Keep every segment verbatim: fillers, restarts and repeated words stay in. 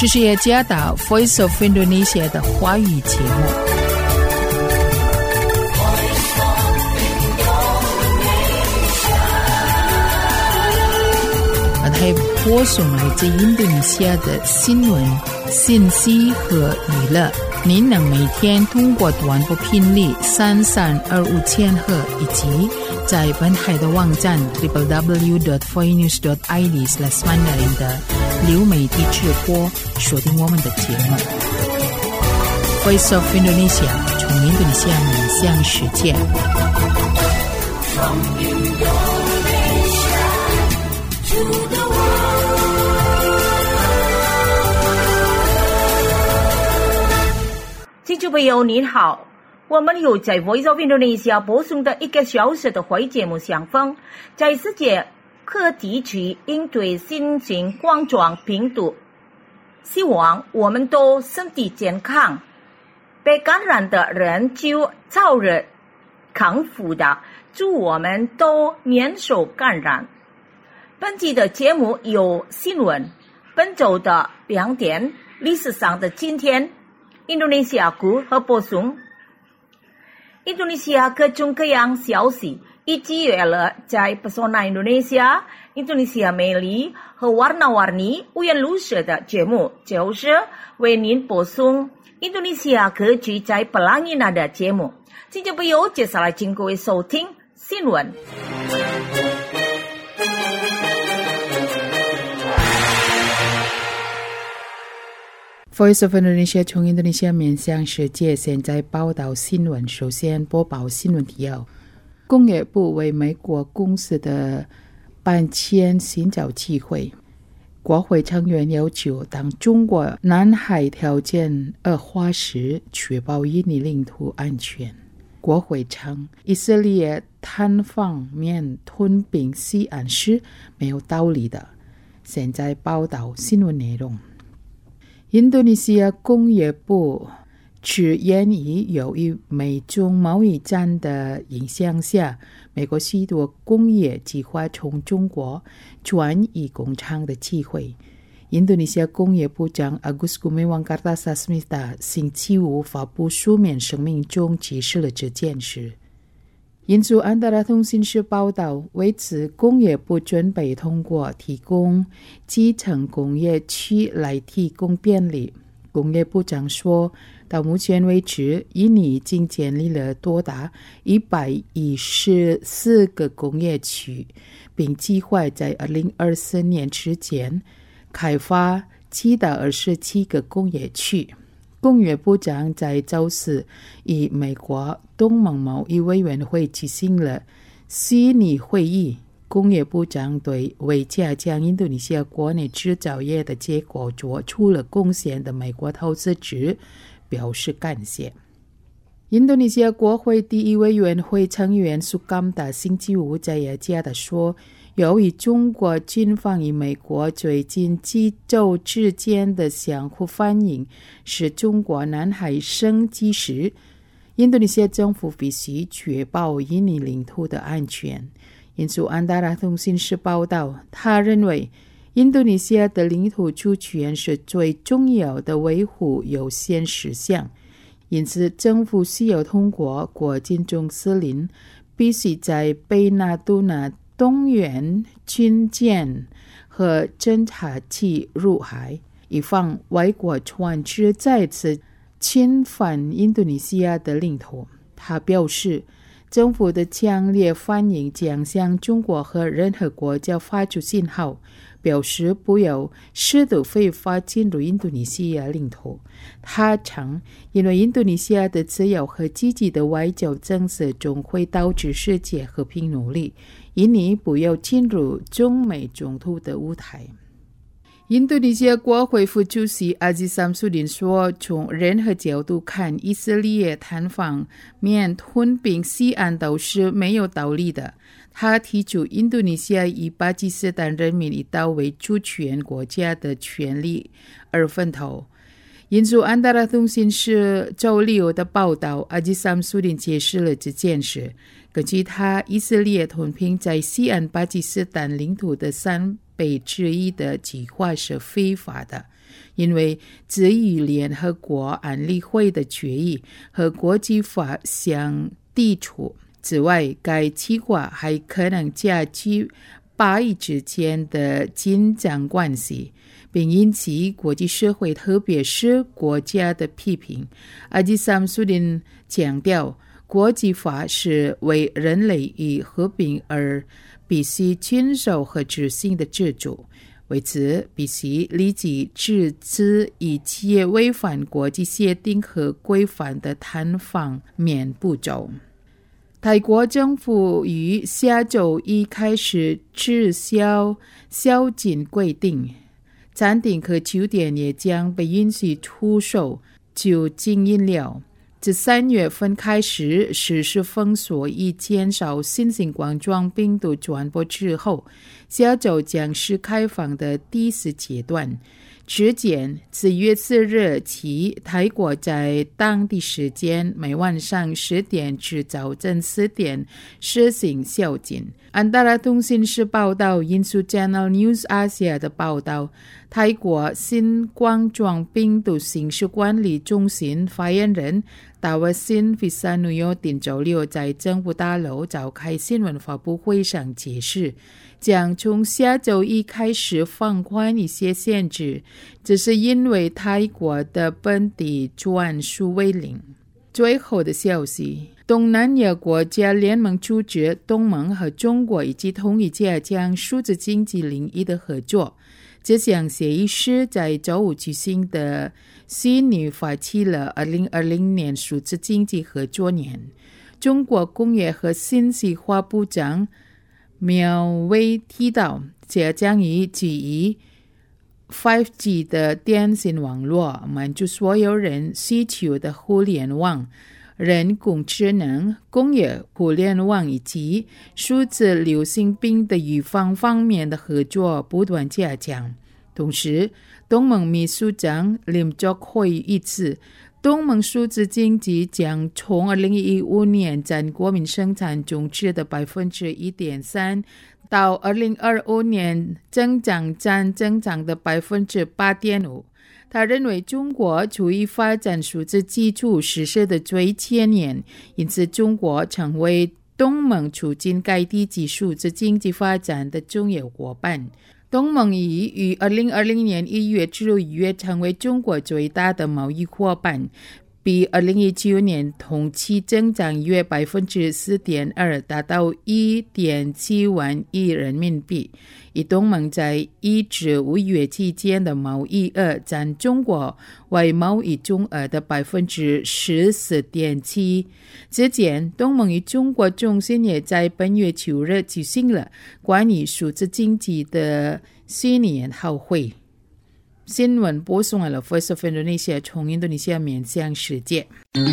这是耶加达 Voice of Indonesia 的华语节目。还播送来自印度尼西亚的新闻、信息和娱乐。您能每天通过短波频率三三二五千赫，以及在本海的网站 double-u double-u double-u dot voicenews dot i d slash mandarin 的流媒体直播锁定我们的节目。Voice of Indonesia 从印度尼西亚面向世界。 听众朋友您好，我们有在 Voice of Indonesia 播送的一个小时的会节目相逢，在世界各地区应对新型冠状病毒，希望我们都身体健康，被感染的人就早日康复的，祝我们都免受感染。本期的节目有新闻，本周的两点，历史上的今天，印度尼西亚股和播送。印度尼西亚各种各样消息以及娱乐在 Pesona Indonesia、印度尼西亚美丽和 warna-warni 五颜六色的节目，就是为您播送印度尼西亚各区在 Pelangi Nada 的节目。听众朋友，接下来请各位收听新闻。 Voice of Indonesia 从印度尼西亚面向世界，现在报道新闻。首先播报新闻提要：工业部为美国公司的搬迁寻找机会。国会成员要求，当中国南海条件恶化时，确保印尼领土安全。国会称，以色列单方面吞并西岸是没有道理的。现在报道新闻内容。印度尼西亚工业部指，源于由于美中贸易战的影响下，美国许多工业计划从中国转移工厂的机会。印度尼西亚工业部长 Agus Gumiwang Kartasasmita 星期五发布书面声明中解释了这件事。印度安达拉通信社报道，为此工业部准备通过提供基层工业区来提供便利。工业部长说，到目前为止，印尼已经建立了多达一百一十四个工业区，并计划在二零二四年之前开发七到二十七个工业区。工业部长在周四与美国东盟贸易委员会举行了虚拟会议。工业部长对为加强印度尼西亚国内制造业的结果做出了贡献的美国投资者表示感谢。印度尼西亚国会第一委员会成员苏甘达星期五在雅加达说，由于中国军方与美国最近几周之间的相互反应，使中国南海升级时，印度尼西亚政府必须确保印尼领土的安全。印度安达拉通信社报道，他认为印度尼西亚的领土主权是最重要的维护优先事项，因此政府需要通过国军总司令必须在北纳杜纳动员军舰和侦察机入海，以防外国船只再次侵犯印度尼西亚的领土。他表示，政府的强烈反应将向中国和任何国家发出信号，表示不要试图非法进入印度尼西亚领土。他称，因为印度尼西亚的自由和积极的外交政策终会导致世界和平努力，印尼不要进入中美冲突的舞台。印度尼西亚国会副主席阿吉萨姆苏丁说，从任何角度看，以色列单方面吞并西岸都是没有道理的。他提出，印度尼西亚以巴基斯坦人民一道为主权国家的权利而奋斗。印度安达拉通信社周六的报道，阿吉萨姆苏丁解释了这件事。根据他，以色列吞并在西岸巴基斯坦领土的三倍之一的计划是非法的。 因为只与联合国安理会的决议和国际法相抵触。此外，该计划还可能加剧巴以之间的紧张关系，并引起国际社会特别是国家的批评。阿吉萨苏丁强调，国际法是为人类与和平而必须遵守和执行的制度，为此必须立即制止一切违反国际协定和规范的单方面步骤。泰国政府于下周一开始撤销宵禁规定，餐厅和酒店也将被允许出售酒精饮料。自三月份开始实施封锁，以减少新型冠状病毒传播之后，下周将是开放的第四阶段。之前，自月四日起，泰国在当地时间每晚上十点至早晨四点实行宵禁。安大拉通讯社报道，引述 Channel News Asia 的报道，泰国新冠状病毒形势管理中心发言人达瓦辛·费萨努尤丁周六在政府大楼召开新闻发布会上解释，将从下周一开始放宽一些限制，这是因为泰国的本地专属为零。最后的消息，东南亚国家联盟组织东盟和中国已经同意加强数字经济领域的合作。这项协议是在周五举行的悉尼发起了二零二零年数字经济合作年。中国工业和信息化部长苗圩提到，这将以基于 五 G 的电信网络满足所有人需求的互联网、人工智能、工业互联网以及数字流行病的预防方面的合作不断加强。同时，东盟秘书长林作会预测，东盟数字经济将从二零一五年占国民生产总值的 百分之一点三 到二零二五年增长占增长的 百分之八点五。他认为中国处于发展数字基础实施的最前沿，因此中国成为东盟促进该地及数字经济发展的重要伙伴。东盟已于二零二零年一月至五月成为中国最大的贸易伙伴，比二零一九年同期增长约 百分之四点二， 达到 一点七万亿人民币。以东盟在一至五月期间的贸易额占中国外贸易总额的 百分之十四点七。之前，东盟与中国中心也在本月九日举行了关于数字经济的悉尼研讨会。新闻播送完了 Voice of Indonesia 从印度尼西亚面向世界。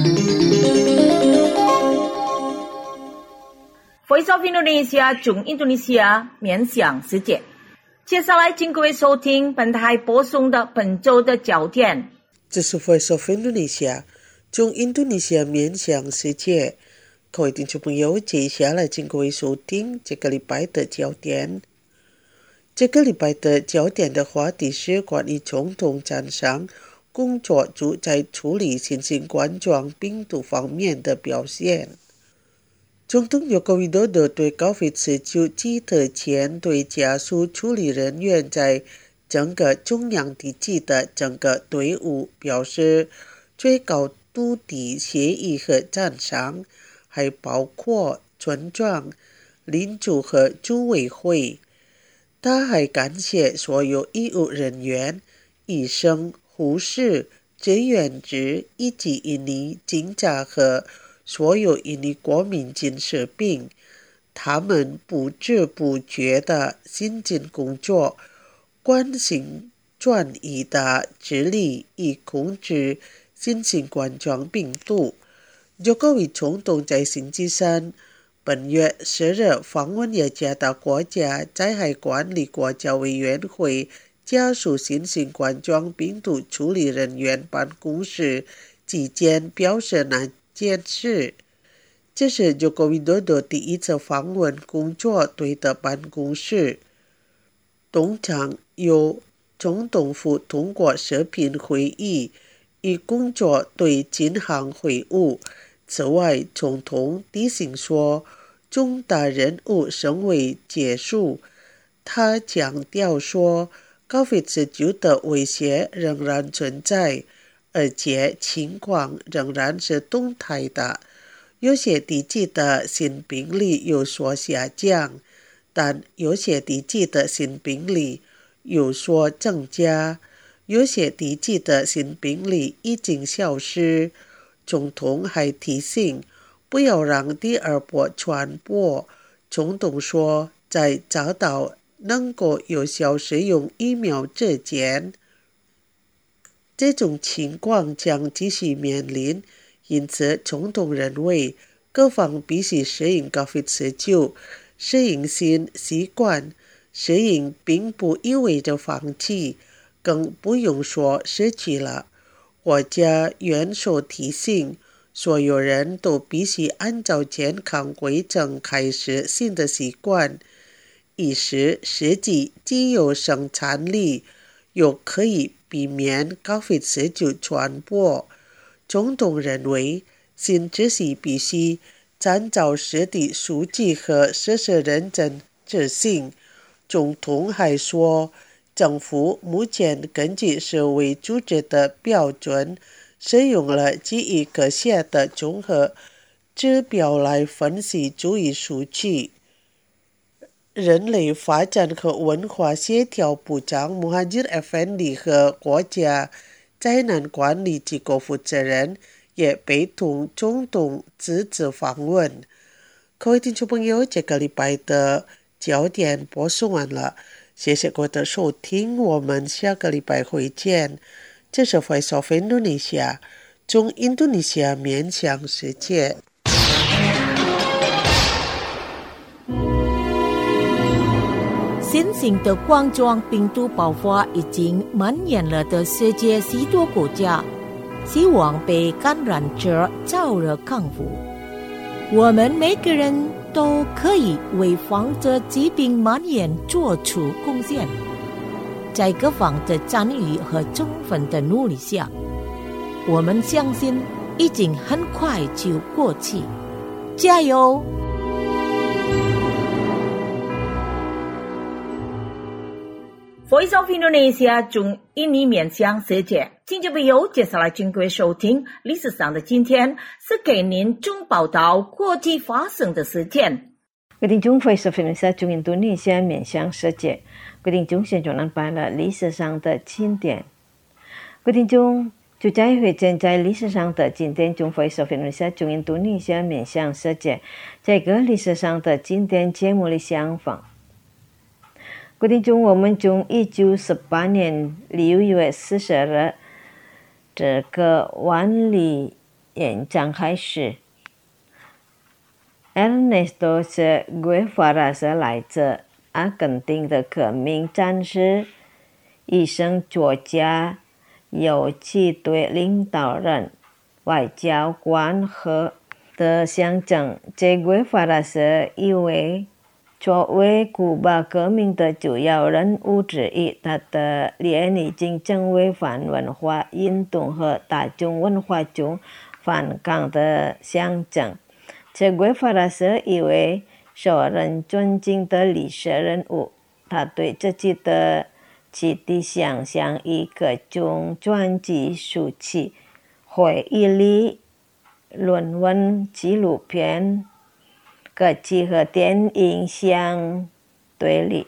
Voice of Indonesia 从印度尼西亚面向世界。接下来请各位收听本台播送的本周的焦点。 这是 Voice of Indonesia 从印度尼西亚面向世界。各位听众朋友，接下来请各位收听这个礼拜的焦点。这个礼拜的焦点的话题是关于总统站上工作组在处理新型冠状病毒方面的表现。总统Joko Widodo对高飞十九记者前对家属处理人员在整个中央地区的整个队伍表示最高度的谢意和赞赏，还包括村长、邻居和组委会。他还感谢所有医务人员、医生、护士、志愿者以及印尼警察和所有印尼国民精神病，他们不知不觉地辛勤工作，关心转移的致力以控制新型冠状病毒。Joko Widodo总统在星期三本月十日访问雅加达国家灾害管理国家委员会家属新型冠状病毒处理人员办公室期间表示那件事。这是 Joko Widodo 第一次访问工作队的办公室。通常由总统府通过视频会议以工作对进行会晤。此外，总统提醒说，重大任务尚未结束。他强调说 COVID 十九 的威胁仍然存在，而且情况仍然是动态的。有些地区的新病例有所下降，但有些地区的新病例有所增加，有些地区的新病例已经消失。总统还提醒不要让第二波传播。总统说，在找到能够有效使用疫苗之前，这种情况将继续面临。因此，总统认为各方必须适应 COVID 十九， 适应新习惯。适应并不意味着放弃，更不用说失去了。国家元首提醒，所有人都必须按照健康规则开始新的习惯，以使实际既有生产力，又可以避免 COVID 十九 传播。总统认为，新秩序必须参照实地数据和实时认真执行。总统还说，政府目前根据世卫组织的标准，使用了基于科学的综合指标来分析注意数据。人类发展和文化协调部长穆哈吉尔·埃芬迪和国家灾难管理机构负责人也陪同总统这次访问。各位听众朋友，这个礼拜的焦点播送完了，谢谢各位的收听，我们下个礼拜会见。这是 Voice of Indonesia， 从印度尼西亚面向世界。 新型的冠状病毒爆发已经蔓延了的世界许多国家，希望被感染者早日康复。我们每个人都可以为防止疾病蔓延做出贡献。在各方的参与和充分的努力下，我们相信已经很快就过去。加油！Voice of Indonesia 从印尼面向世界，听众朋友，接下来请各位收听历史上的今天，是给您中报道国际发生的事件。 各位听众 Voice of Indonesia 从印度尼西亚面向世界，各位听众现在安排了历史上的经典。各位听众就在会见在历史上的经典中 Voice of Indonesia 从印度尼西亚面向世界，这个历史上的经典节目里相逢。各位听众，我们从一九四八年六月四十日这个万里演讲开始。Ernesto Che Guevara 是来自阿根廷的革命战士、医生、作家、游击队领导人、外交官和的象征。Che Guevara 是一位作为古巴革命的主要人物之一，他的脸已经成为反文化运动和大众文化中反抗的象征。Che Guevara 是一位受人尊敬的历史人物，他对自己的集体想象以各种传记、书籍、回忆录、论文、纪录片、歌剧和电影相对立。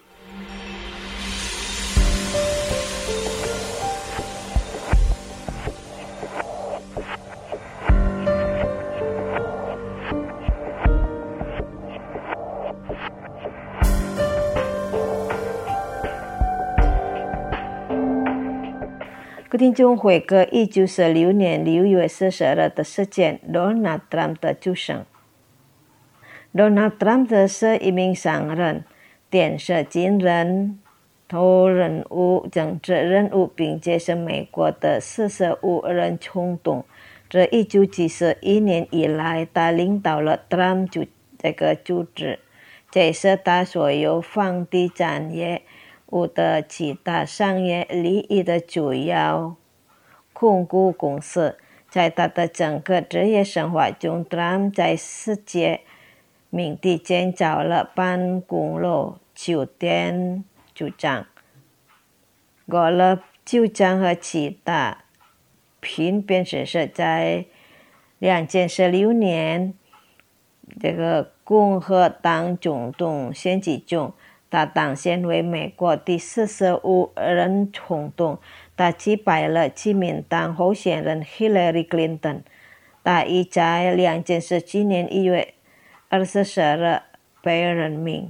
各位听众，回顾一九四六年六月四十日的事件 ，Donald Trump 的出生。Donald Trump 是一名商人、电视经人、头人物、政治人物，并且是美国的四十五人总统。自一九七一年以来，他领导了 Trump 这个组织，这是他所有房地产业、 五的其他商业利益的主要控股公司，在他的整个职业生活中 Trump 在世界名地建造了办公楼、酒店、酒厂、过了酒厂和其他频变实施。在两千十六年这个共和党总统选举中，他当选为美国第四十五任总统，他击败了自民党候选人 Hillary Clinton。他已在两千十七年一月二十四日被任命。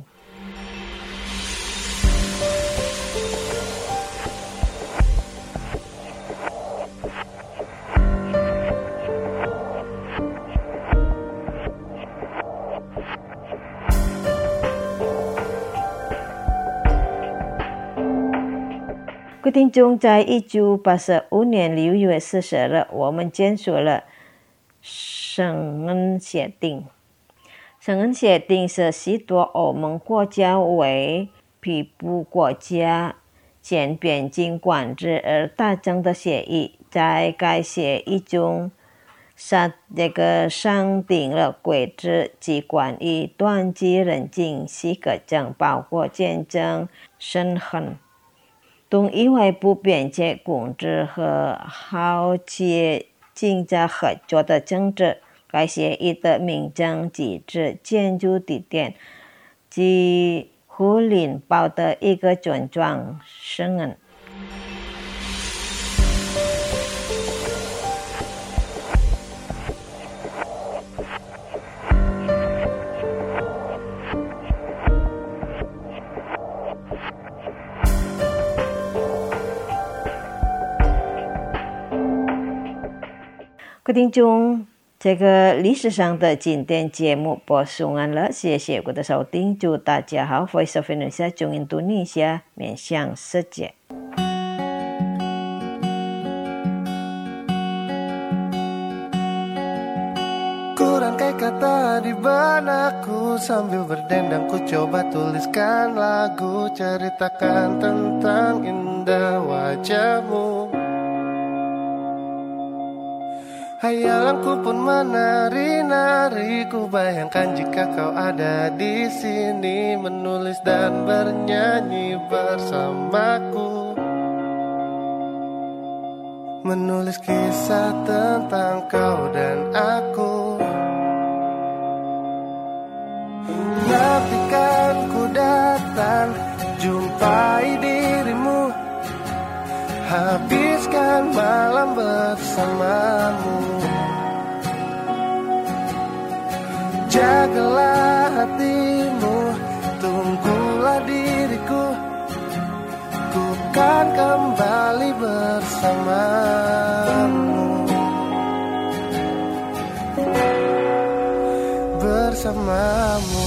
各位听众，在一九八五年六月四十日，我们签署了圣恩协定。圣恩协定是许多欧盟国家为批部国家间边境管制而达成的协议。在该协议中，它这个商定了规则及关于短期人进许可证，包括签证审核、东意外部边界控制和好企经济合作的政治。该协议的名称机制建筑地点及互联网的一个专装圣恩。各位听众，这个历史上的今天节目播送完了，谢谢各位的收听，祝大家好 Voice of Indonesia 中印度尼西亚面向世界。 Ku rangkai kata di benakku, sambil berdendang ku coba tuliskan lagu, ceritakan tentang indah wajahmu. Hayalanku pun menari-nari, ku bayangkan jika kau ada di sini, menulis dan bernyanyi bersamaku, menulis kisah tentang kau dan aku. Nantikan ku datang, jumpai dirimu, habiskan malam bersamamu. Jagalah hatimu, tunggulah diriku, ku kan kembali bersamamu. Bersamamu.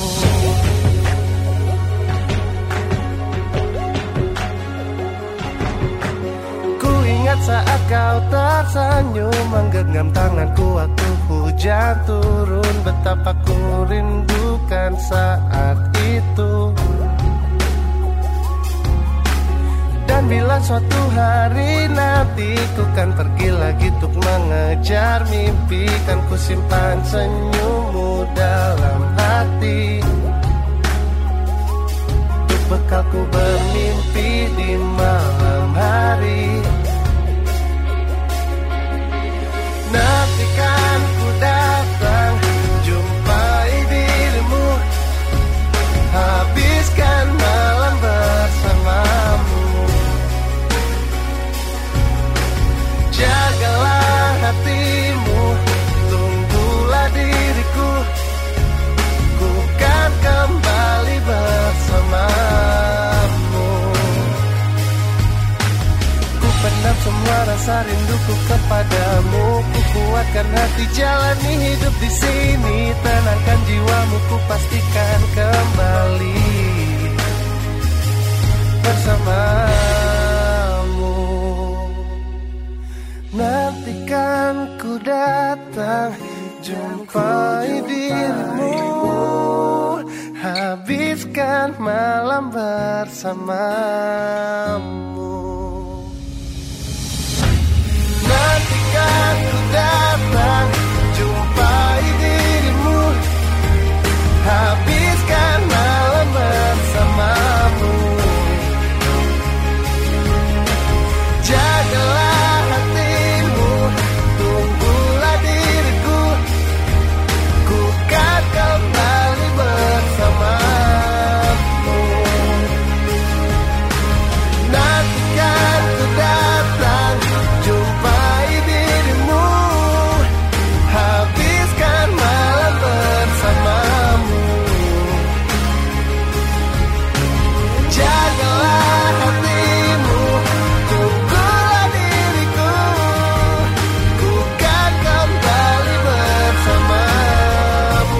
Saat kau tersenyum menggenggam tanganku waktu hujan turun, betapa ku rindukan saat itu. Dan bila suatu hari nanti ku kan pergi lagi untuk mengejar mimpi, kan ku simpan senyummu dalam hati, untuk bekalku bermimpi di malam hari. Nantikan ku datang, jumpai dirimu, habiskan malam bersamamu. Jagalah hatimu, tunggulah diriku, ku kan kembali bersamamu. Ku pendam semua rasa rinduku kepadamu, ku kuatkan hati jalani hidup di sini, tenangkan jiwamu, ku pastikan kembali bersamamu. Nantikan ku datang, jumpai dirimu, habiskan malam bersamamu. bersamamu. Nanti kan ku datang jumpai dirimu, habiskan malam bersamamu. Jagalah hatimu, tunggulah diriku, ku kan kembali bersamamu. Nanti kan ku datang jumpai dirimu, habiskan malam bersamamu. Jagalah hatimu, tunggulah diriku, ku kan kembali bersamamu.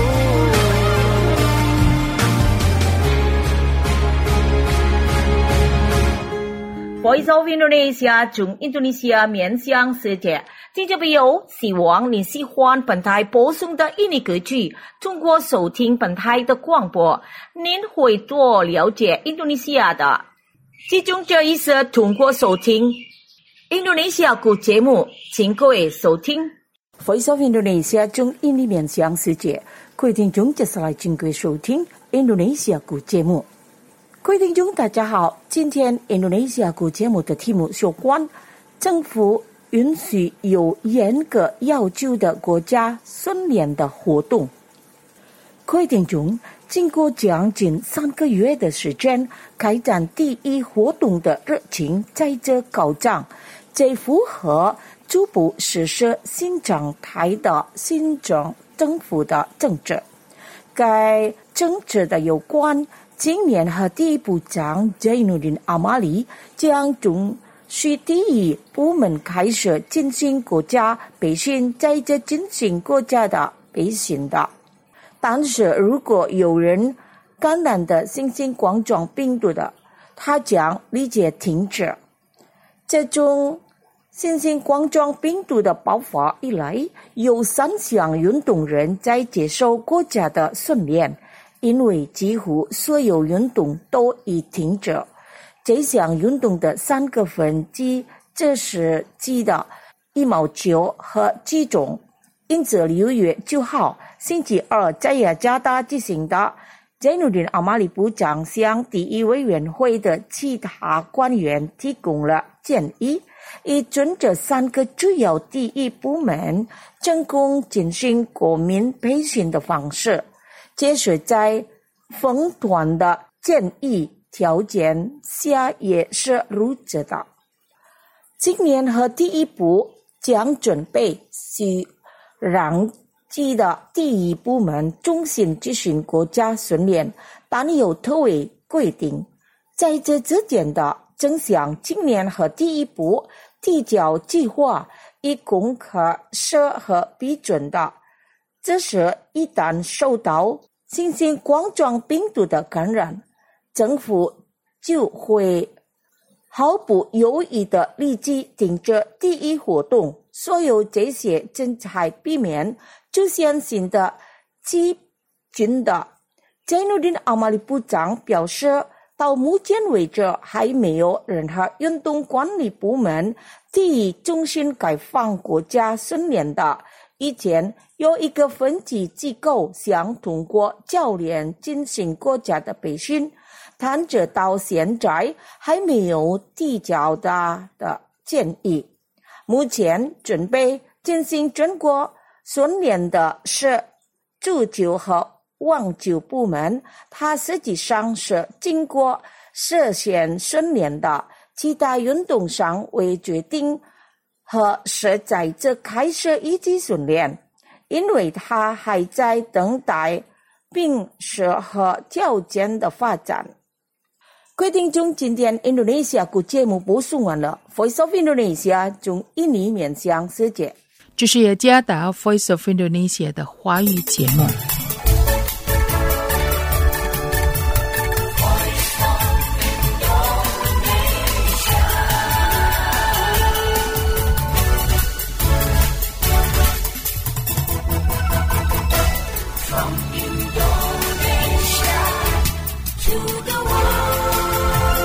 Voice of Indonesia 从印度尼西亚面向世界，听众朋友，希望你喜欢本台播送的印尼歌曲。通过收听本台的广播，您会多了解印度尼西亚的。其中这一次通过收听印度尼西亚歌节目，请各位收听 Voice of Indonesia 从印尼面向世界。各位听众，接下来请各位收听印度尼西亚歌节目。各位听众大家好，今天印度尼西亚歌节目的题目有关政府允许有严格要求的国家训练的活动。各位听众，经过将近三个月的时间，开展第一活动的热情在这高涨，这符合逐步实施新状态的新政政府的政治。该政治的有关今年和第一部长 Jainuddin Amali 将从需第一部门开始进行国家培训，在这进行国家的培训的。但是如果有人感染的新型冠状病毒的，他将立即停止。这种新型冠状病毒的爆发以来，有三项运动人在接受国家的训练，因为几乎所有运动都已停止。这项运动的三个分级，这是鸡的羽毛球和击中。因此六月九号星期二在雅加达举行的 Jainuddin Amali 部长向第一委员会的其他官员提供了建议，以遵这三个主要第一部门成功进行国民培训的方式。这是在分段的建议条件下也是如此的。今年和第一步将准备需让记的第一部门中心执行国家训练，但有特别规定，在这之间的正向今年和第一步提交计划以供可审核批准的。这时一旦受到新型冠状病毒的感染，政府就会毫不犹豫地立即停止第一活动。所有这些正在避免出现新的疾病的。Jainuddin Amali 部长表示，到目前为止还没有任何运动管理部门提议重新开放国家训练的。以前有一个分级机构想通过教练进行国家的培训，但这到现在还没有提交的的建议。目前准备进行全国训练的是足球和网球部门，它实际上是经过事先训练的。其他运动上未决定和是在这开始一起训练，因为它还在等待并适合条件的发展。各位听众，今天印度尼西亚国节目播送完了。Voice of Indonesia 从印尼面向世界， 这是雅加达 Voice of Indonesia 的华语节目。 From Indonesia to the world.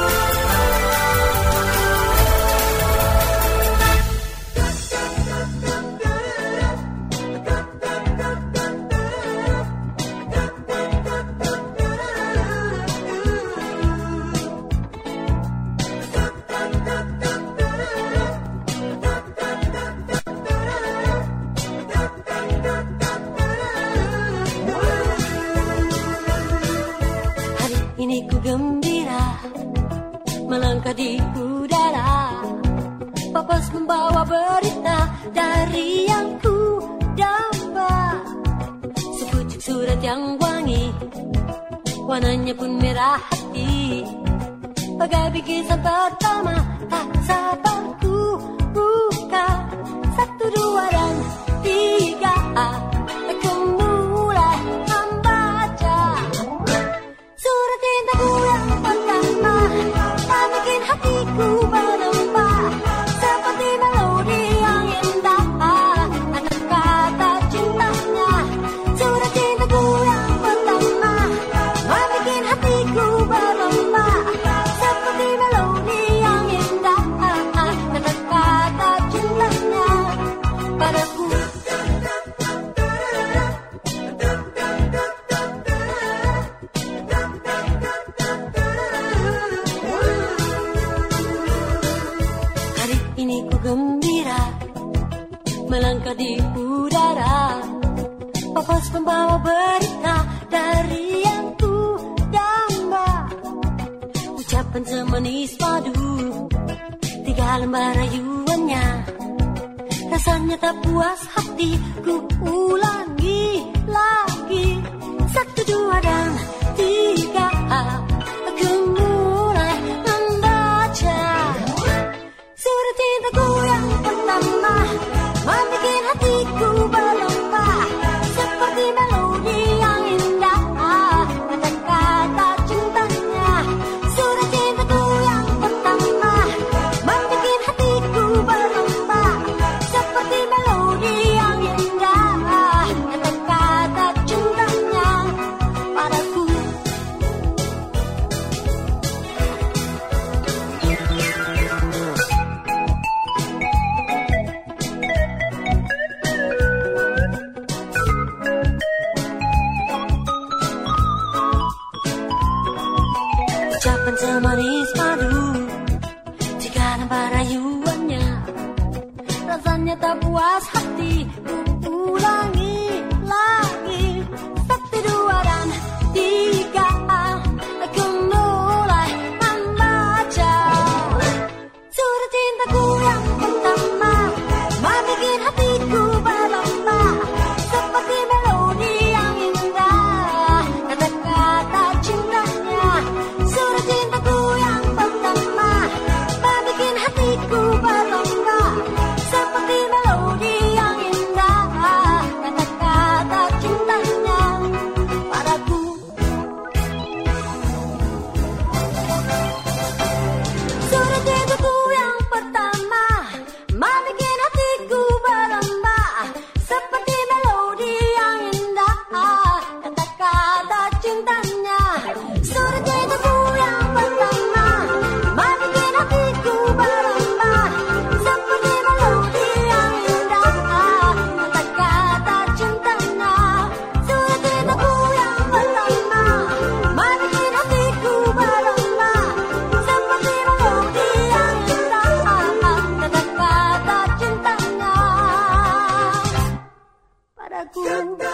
gembira melangkah di udara, papas membawa berita dari yang ku damba. Sepucuk surat yang wangi, warnanya pun merah hati, bagai bingkisan pertama tak sabar ku buka. Satu, dua, dan tiga, aku mulai membaca surat cintaku yang pertama, tak bikin hatiku berlembah seperti melodi yang indah. Ada kata cintanya, surat cintaku yang pertama, tak bikin hatiku berlembah seperti melodi yang indah. Ada kata cintanya padaku. Hari ini ku gembira melangkah di udara, papas membawa berita dari yang ku damba. Ucapan semanis madu, tiga lembar rayuannya, rasanya tak puas hati, ku ulangi lagi. Satu, dua, dan tiga, aku mulai membaca surat cintaku yang pertama, membikin hatiku berlembah seperti melodi yang indah. Kata-kata cintanya, surat cintaku yang pertama, membikin hatiku berlembah seperti melodi yang indah. Kata-kata cintanya padaku. Ucapan semanis madu, jika nampak rayuannya, rasanya tak puas hati, ku ulangi lagi. Satu, dua, dan tiga, aku mulai membaca surat cintaku yang pertama, membikin hatiku berlembah seperti melodi yang indah. Kata-kata cintanya, surat cintaku yang pertama, membikin hatiku berlembah seperti melodi yang indah. Kata-kata cintanya padaku. Surat cintaku yang pertama, membikin hatiku berlembah seperti melodi yang indah. Kata-kata cintanya, surat cintaku yang pertama, membikin hatiku berlembah seperti melodi yang indah. Kata-kata cintanya, surat cintaku yang pertama, membikin hatiku berlembah seperti melodi yang indah. Kata-kata cintanya padaku.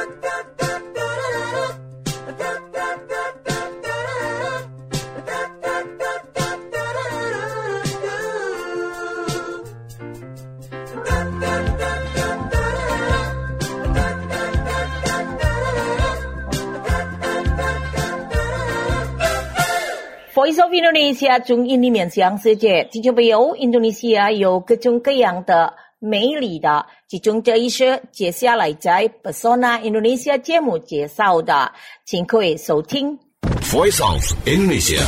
Voice of Indonesia 中印尼面向世界，听众朋友，印度尼西亚有各种各样的美丽的，其中这一些接下来在 Pesona Indonesia 节目介绍的，请各位收听。 Voice of Indonesia。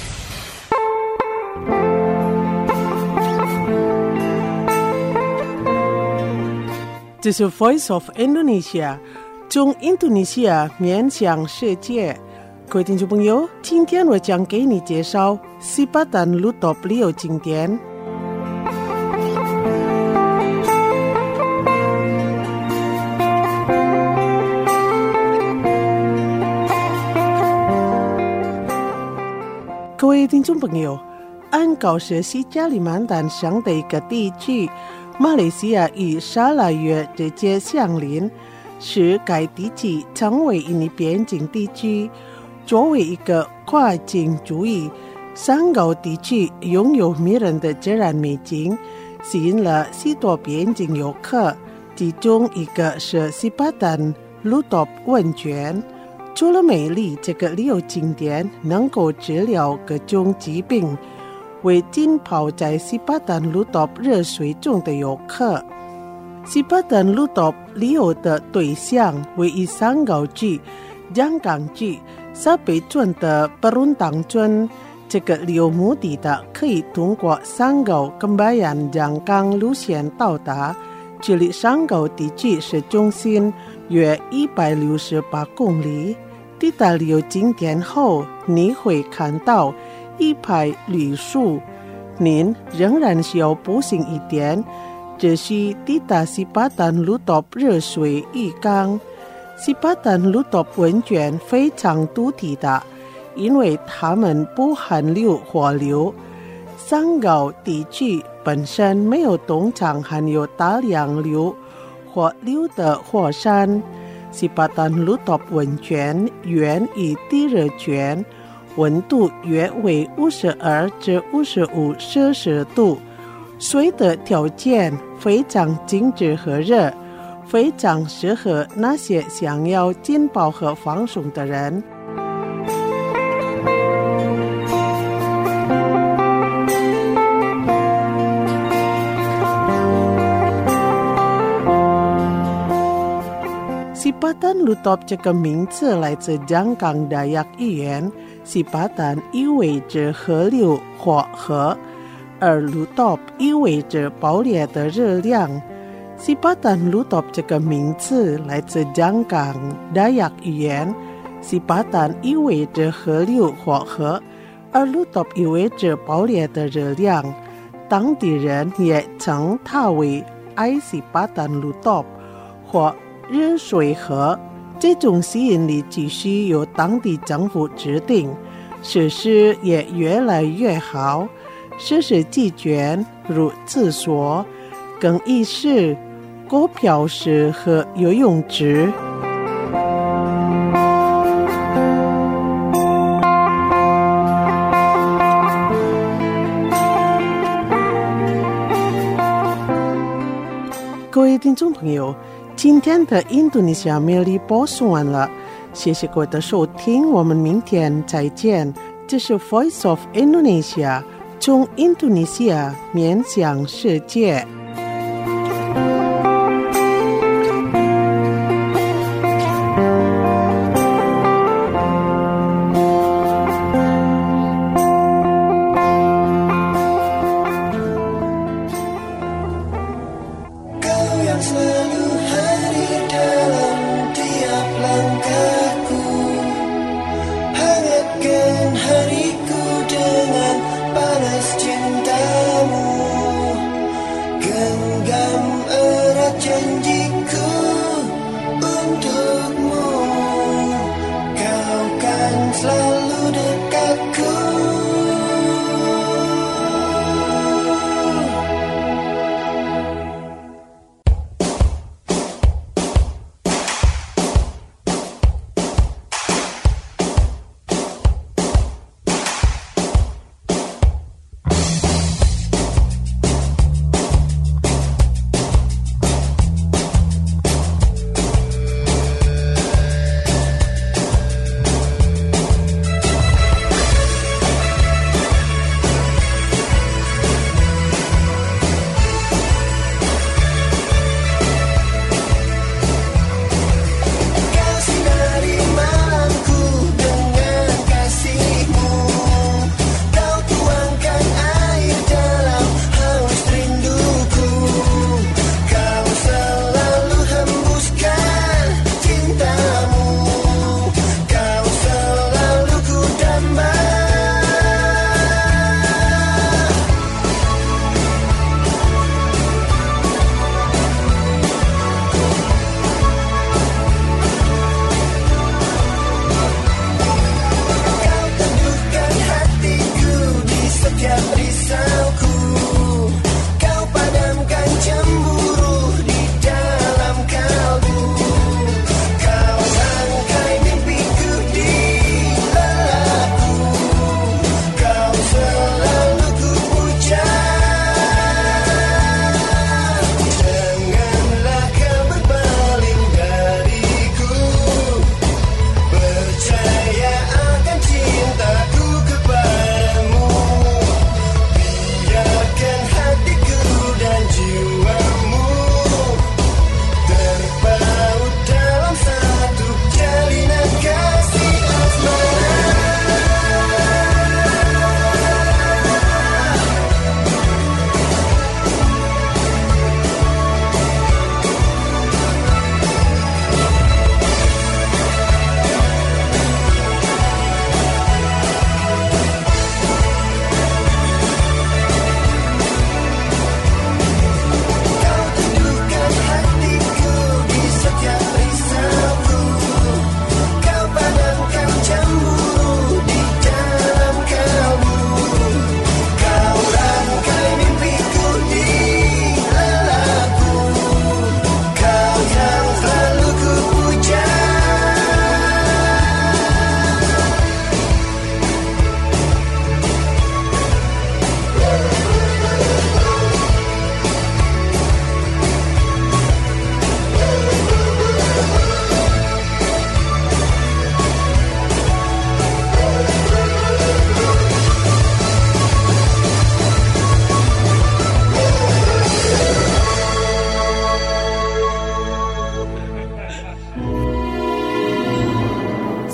这是 Voice of Indonesia， 中印度尼西亚面向世界。各位听众朋友，今天我将给你介绍 Sipatan Lutop Liu 经典。各位听众朋友，按照是西加里曼丹上的一个地区，马来西亚与沙拉越直接相邻，是该地区成为印尼边境地区。 作为一个跨境主义，山高地区拥有迷人的自然美景，吸引了许多边境游客。其中一个是西巴丹鲁多温泉。除了美丽，这个旅游景点能够治疗各种疾病，为浸泡在西巴丹鲁多热水中的游客。西巴丹鲁多旅游的对象为以山高区、江港区、沙北村的布伦当村。这个旅游目的的可以通过山高跟巴彦江港路线到达。距离山高地区市中心约一百六十八公里。抵达旅游景点后，你会看到一排绿树。您仍然需要步行一点，只需抵达西巴丹鲁多热水浴缸。西巴丹鲁多温泉非常独特的，因为它们不含硫或硫。山高地区本身没有东厂含有大量硫或硫的火山。西巴丹鲁多温泉源于地热泉，温度约为五十二至五十五摄氏度，水的条件非常静止和热，非常适合那些想要浸泡和放松的人。西巴丹鲁多这个名字来自江港达雅语言，西巴丹意味着河流或河，而鲁多意味着爆裂的热量。西巴丹鲁多这个名字来自江港达雅语言，西巴丹意味着河流或河，而鲁多意味着爆裂的热量。当地人也称它为爱西巴丹鲁多或热水河。这种吸引力继续由当地政府制定，设施也越来越好，设施齐全，如厕所、更衣室、购票室和游泳池。各位听众朋友，今天的印度尼西亚魅力播送完了，谢谢各位的收听，我们明天再见。这是 Voice of Indonesia， 从印度尼西亚面向世界。 Hariku dengan panas cintamu.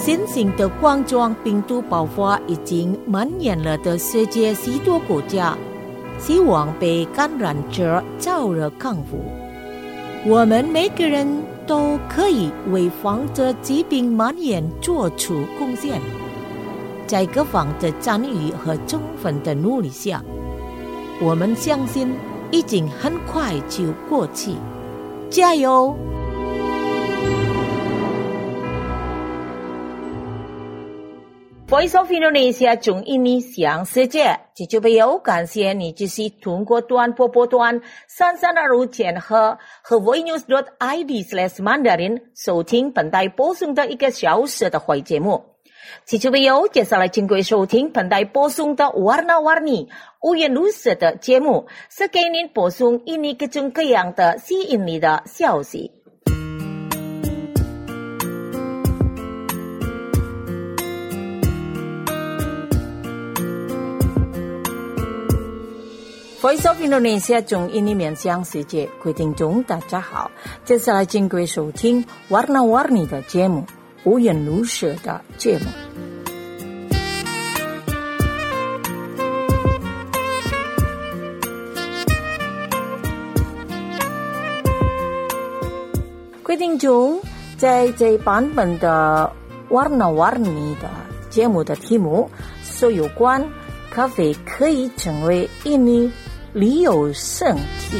新型的冠状病毒爆发已经蔓延了的世界许多国家，希望被感染者早日康复。我们每个人都可以为防止疾病蔓延做出贡献。在各方的参与和充分的努力下，我们相信已经很快就过去。加油！Voice of Indonesia 中印尼向世界，这就没有感谢你继续通过短波波段三三二五千赫和 voinews dot I D slash mandarin 收听本台播送的一个小时的会节目。这就没有接下来请各位收听本台播送的 Warna-Warni 五颜六色的节目，是给您播送印尼各种各样的吸引你的消息。Voice of Indonesia 中印尼面向世界，各位听众大家好，接下来请各位收听 Warna-Warni 的节目，五颜六色的节目。各位听众，在这版本的 Warna-Warni 的节目的题目是有关咖啡可以成为印尼旅游胜地。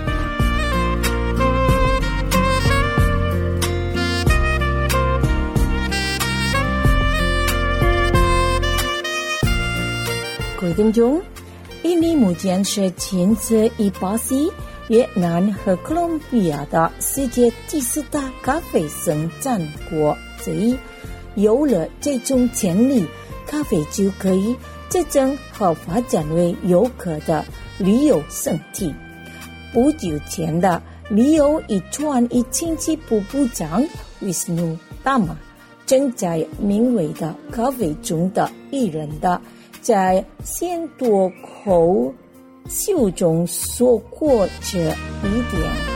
各位听众，印尼目前是全世界巴西、越南和哥伦比亚的世界第四大咖啡生产国之一。有了这种潜力，咖啡就可以真正和发展为游客的旅游胜地。不久前的旅游与传译经济部部长 Wisnu Tama 正在名为的咖啡中的一人的在千多口秀中说过这一点。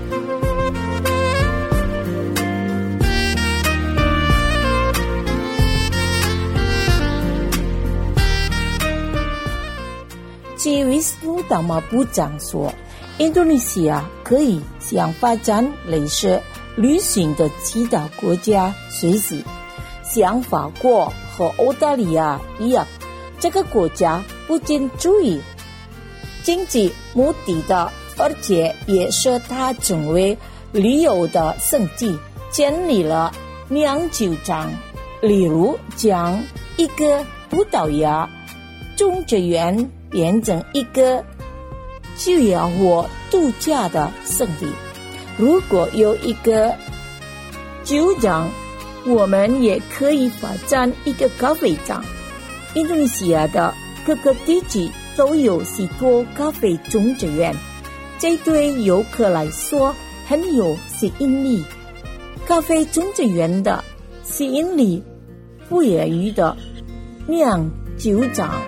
据Wisnu Tama部长说，印度尼西亚可以向发展类似旅行的其他国家学习。像法国和澳大利亚一样，这个国家不仅注意经济目的的，而且也是它成为旅游的胜地，建立了酿酒厂，例如将一个葡萄牙种植园变成一个就业或度假的胜地。如果有一个酒厂，我们也可以发展一个咖啡厂。印度尼西亚的各个地区都有许多咖啡种植园，这对游客来说很有吸引力。咖啡种植园的吸引力不亚于的酿酒厂。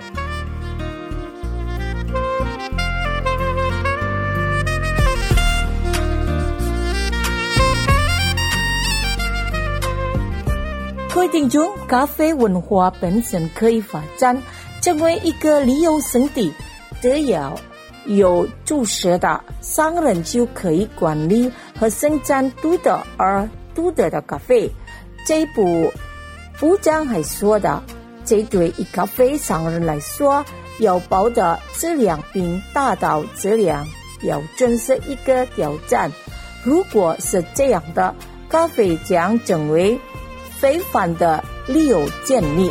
各位听众，咖啡文化本身可以发展成为一个旅游胜地，只要有注册的商人就可以管理和生产独特而独特的咖啡。这部部长还说的，这对于咖啡商人来说，要保的质量并达到质量标准是一个挑战。如果是这样的，咖啡将成为非凡的旅游建立。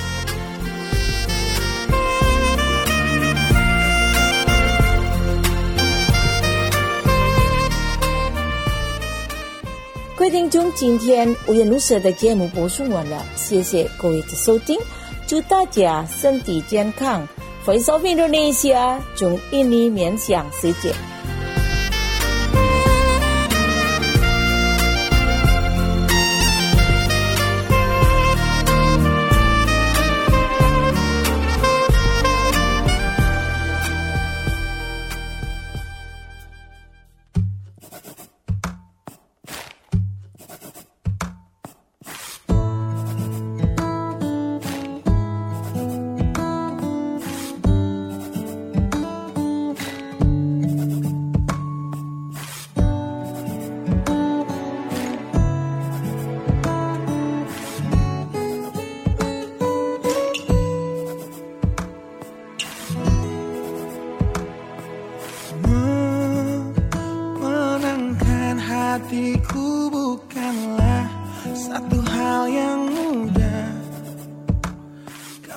各位听众，今天五颜六色的节目播送完了，谢谢各位的收听，祝大家身体健康。Voice of Indonesia 从印尼面向世界。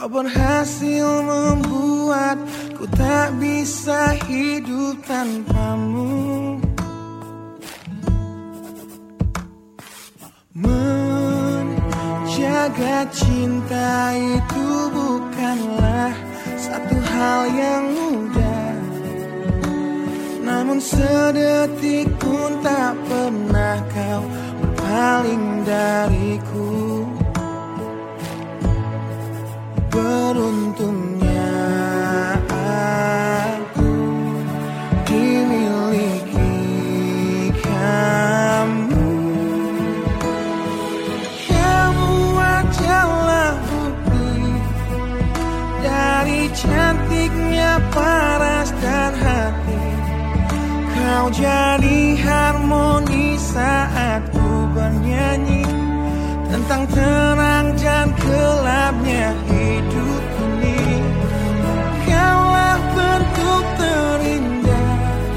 Kau berhasil membuat ku tak bisa hidup tanpamu. Menjaga cinta itu bukanlah satu hal yang mudah, namun sedetik pun tak pernah kau berpaling dariku. Beruntungnya aku dimiliki kamu. Kamu adalah bukti dari cantiknya paras dan hati. Kau jadi harmoni saat ku bernyanyi tentang terang dan gelapnya hidup ini. Kaulah bentuk terindah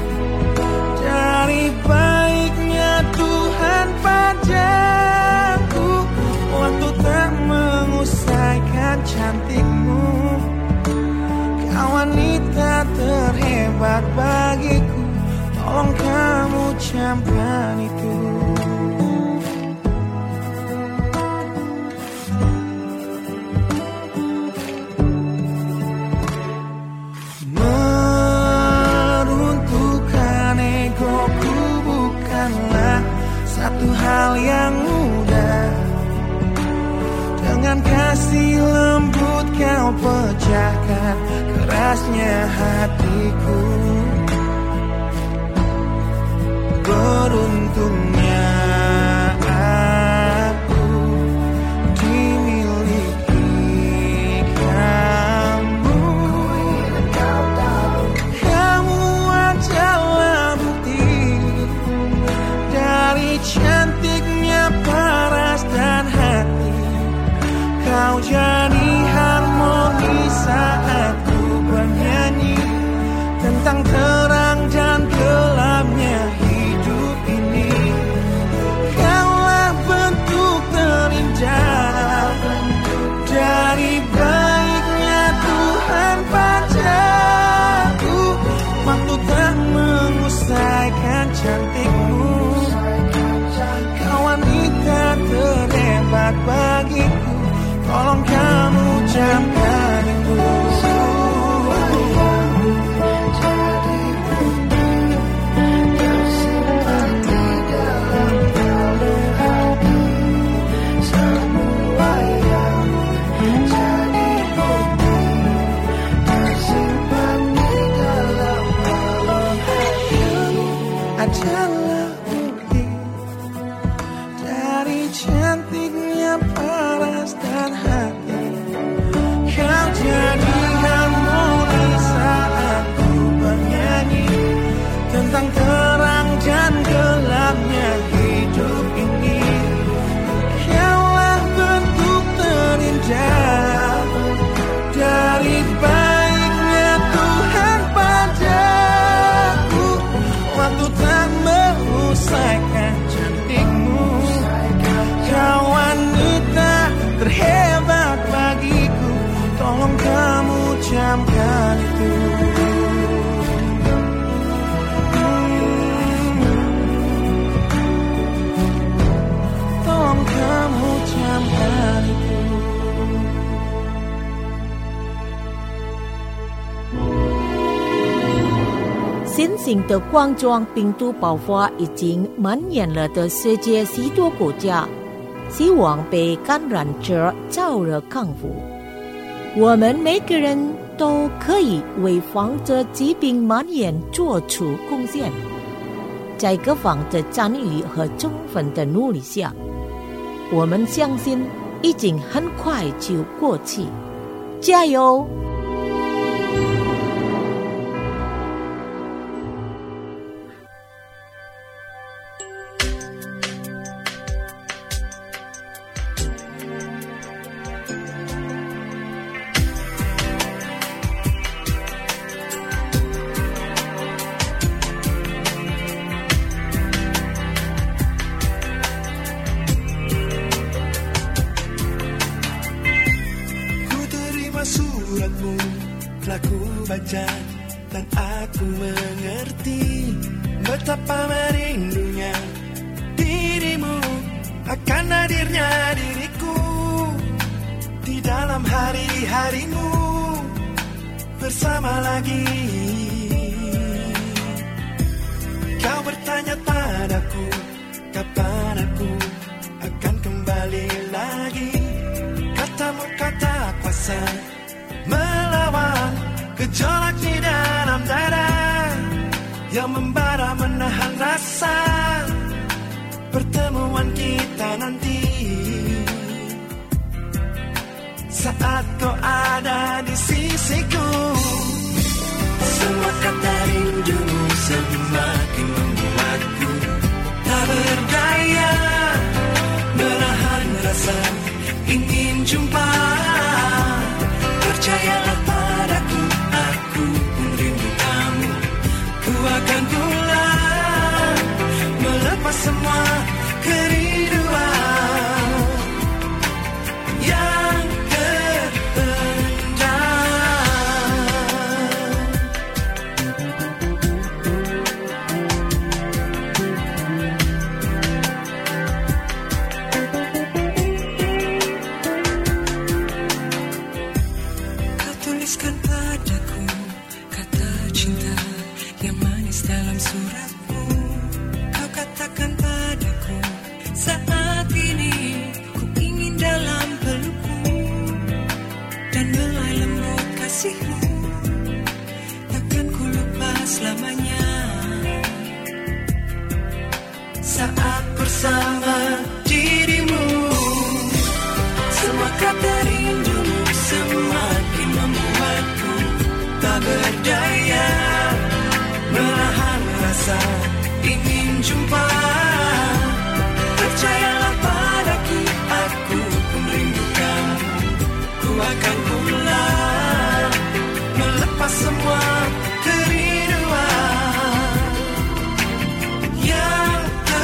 dari baiknya Tuhan padaku. Waktu tak mengusaikan cantikmu, kau wanita terhebat bagiku. Tolong kamu camkan itu. Satu hal yang mudah, dengan kasih lembut kau pecahkan kerasnya hatiku. Beruntungnya aku dimiliki kamu. Kamu adalah bukti dari cantiknya paras dan hati. Kau jadi harmoni saat ku bernyanyi tentang terang dan gelapnya hidup ini. Kaulah bentuk terindah dari baiknya Tuhan padaku. Waktu tak mengusaikan cantikmu, kau wanita terhebat bagiku. Tolong kamu camkan itu. Adalah bukti dari cantiknya paras dan hati. Kau jadi harmoni saat ku bernyanyi tentang terang dan gelapnya hidup ini. Kaulah bentuk terindah dari baiknya Tuhan padaku. Waktu tak mengusaikan cantikmu, kau wanita terhebat bagiku. Tolong kamu camkan itu. Tolong kamu camkan itu. 新型的冠状病毒爆发已经蔓延了的世界许多国家，希望被感染者早日康复。我们每个人都可以为防止疾病蔓延做出贡献。在各方的参与和充分的努力下，我们相信已经很快就过去。加油！ suratmu telah ku baca dan aku mengerti betapa merindunya dirimu akan hadirnya diriku di dalam hari-harimu bersama lagi. Kau bertanya padaku kapan aku akan kembali lagi. Katamu kata kuasa melawan gejolak di dalam dada yang membara menahan rasa pertemuan kita nanti. Saat kau ada di sisiku, semua kata rindumu semakin membuatku tak berdaya menahan rasa ingin jumpa. Percayalah padaku, aku pun rindu kamu. Ku akan pulang melepas semua kerinduan yang terpendam. Kau tuliskan padaku kata cinta yang manis dalam suratmu. Kau katakan padaku saat ini ku ingin dalam pelukmu dan belai lembut kasihmu takkan ku lupa selamanya. Saat bersama dirimu, semua kata rindumu semakin membuatku tak berdaya menahan rasa ingin jumpa. Percayalah padaku, aku pun rindu kamu. Ku akan pulang melepas semua kerinduan yang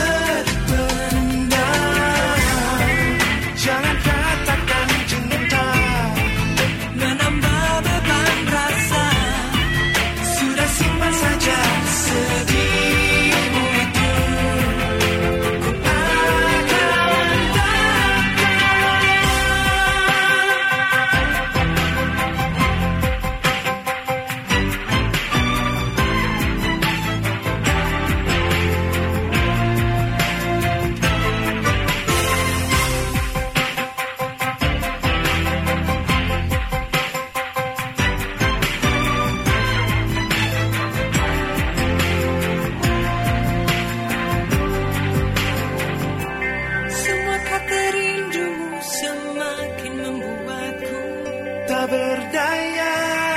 terpendam. Jangan katakan cinta menambah beban rasa. Sudah simpan saja sedihmu itu. Ku akan semua kata rindumu semakin membuatku tak berdaya.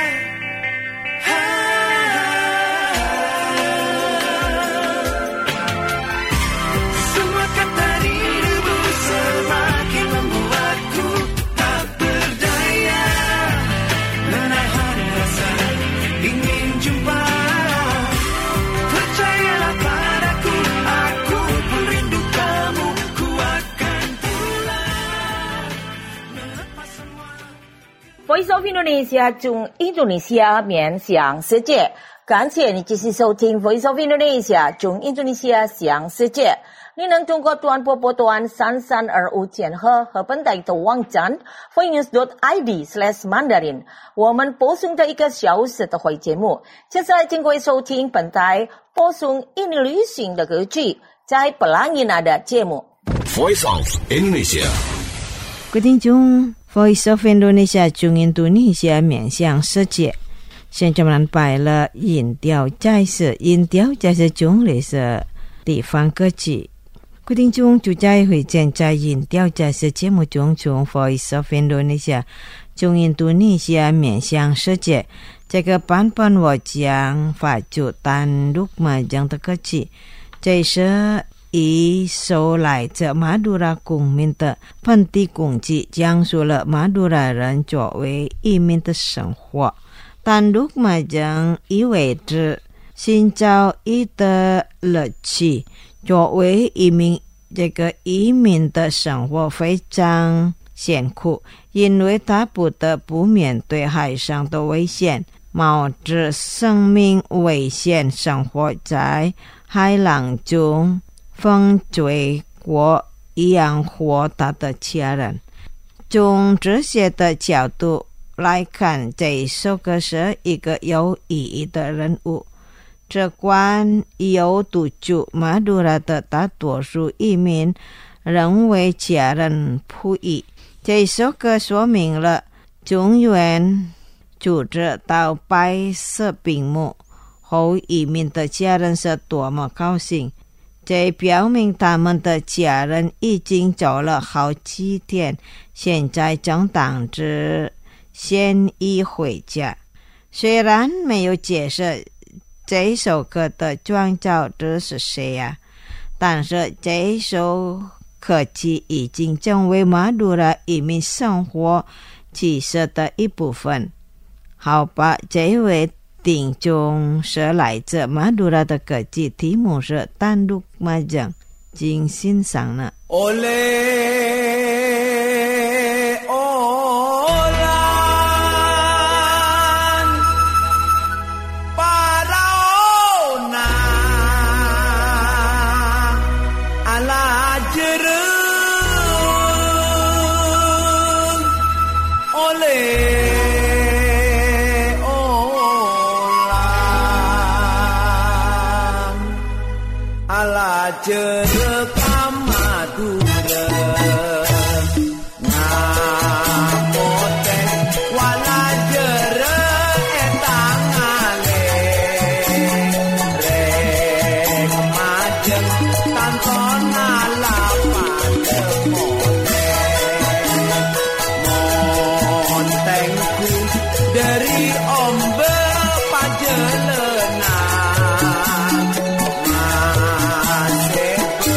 Semua kata rindumu semakin membuatku tak berdaya menahan rasa ingin jumpa. Percayalah padaku, aku pun rindu kamu. Ku akan pulang melepas semua. Voice of Indonesia 中印度尼西亚面向世界，感谢你继续收听 Voice of Indonesia 中印度尼西亚向世界。你能通过短波波段三三二五千赫和本台的网站 voice dot i d slash mandarin， 我们播送的一个小时的会节目。接下来请各位收听本台播送印尼旅行的歌曲，在布朗尼纳的节目。 Voice of Indonesia。 各位听众 Voice of Indonesia 中印度尼西亚面向世界。现在我们摆了音调在是音调在是中类是地方歌曲。各位听众就在会见在音调在是节目中从 Voice of Indonesia 中印度尼西亚面向世界。这个版本我将发出单独嘛这样的歌曲，这是一首来自马杜拉公民的本地公祭，讲述了马杜拉人作为移民的生活。单独嘛将意味着寻找一的乐趣，作为移民这个移民的生活非常险苦，因为他不得不面对海上的危险，冒着生命危险生活在海浪中，风追过一样活他的家人。从这些的角度来看，这首歌是一个有意义的人物。这关有独住马杜拉的大多数移民认为家人不易。这首歌说明了中原住着到白色病目后移民的家人是多么高兴，这表明他们的家人已经走了好几天，现在正等着先一回家。虽然没有解释这首歌的创造者是谁呀、啊？但是这首歌曲已经成为马杜拉移民生活其实的一部分。好吧，这位听众是来自马杜拉的歌曲，题目是单独麻将，请欣赏呢。 Jerekam Madura Ngamotek wala jere etang ale Rek majeng tanton alapan demotek Montengku dari ombe pajelena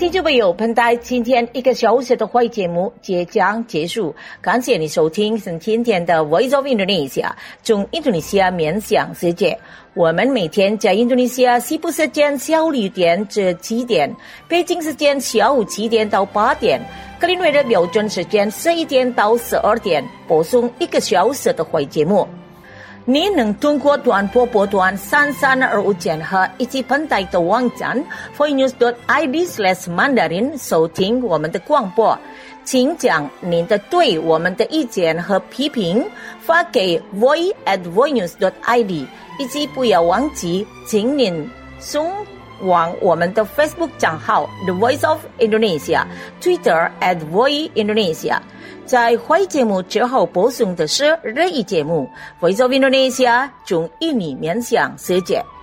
听众朋友，本台今天一个小时的会节目即将结束，感谢你收听是今天的 Voice of Indonesia 中印度尼西亚面向世界。我们每天在印度尼西亚西部时间下午六点至七点，北京时间下午七点到八点，格林威治标准时间十一点到十二点，播送一个小时的会节目。你能通过短波波段三三二五千赫以及本台的网站 voinews dot I D slash mandarin 收听我们的广播。请将您的对我们的意见和批评发给 voice at voinews dot I D， 以及不要忘记请您送往我们的 Facebook 账号 The Voice of Indonesia， Twitter at Voice Indonesia。在会节目之后播送的是日语节目 Voice of Indonesia 中印尼面向世界。